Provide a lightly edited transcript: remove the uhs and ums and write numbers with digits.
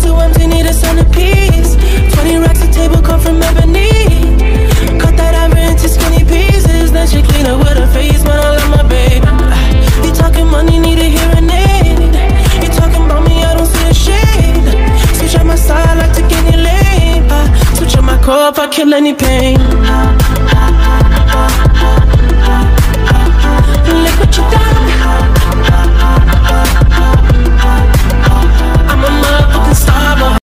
so empty, need a centerpiece. 20 racks a table come from ebony. Cut that ivory into skinny pieces. Then she clean up with her face, man, I love my baby. You talking money, need a hearing aid. You talking about me, I don't see a shade. Switch on my side, like to get any lane. Switch on my core if I kill any pain.